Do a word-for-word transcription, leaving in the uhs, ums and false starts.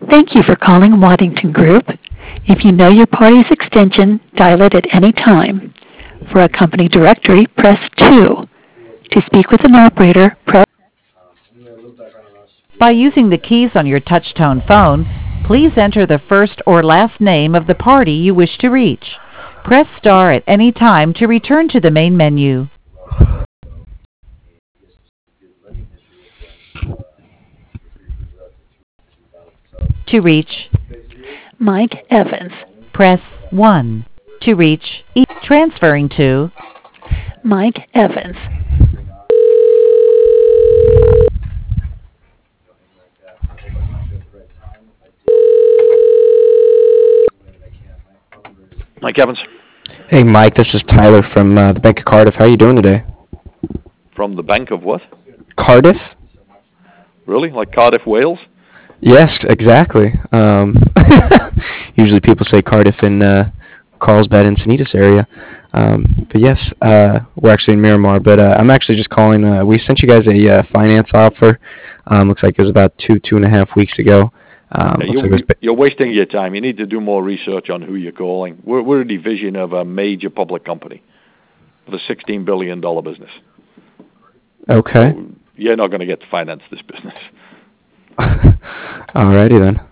Thank you for calling Waddington Group. If you know your party's extension, dial it at any time. For a company directory, press two. To speak with an operator, press... By using the keys on your touch-tone phone, please enter the first or last name of the party you wish to reach. Press star at any time to return to the main menu. To reach Mike Evans. press one. To reach E. Transferring to Mike Evans. Mike Evans. Hey, Mike, this is Tyler from uh, the Bank of Cardiff. How are you doing today? From the Bank of what? Cardiff? Really? Like Cardiff, Wales? Yes, exactly. Um, usually people say Cardiff in uh, Carlsbad and Sanitas area. Um, but yes, uh, we're actually in Miramar. But uh, I'm actually just calling. Uh, we sent you guys a uh, finance offer. Um, looks like it was about two, two and a half weeks ago. Um, Yeah, looks you're, like it was you're wasting your time. You need to do more research on who you're calling. We're, we're a division of a major public company with a sixteen billion dollars business. okay. So you're not going to get to finance this business. Alrighty then.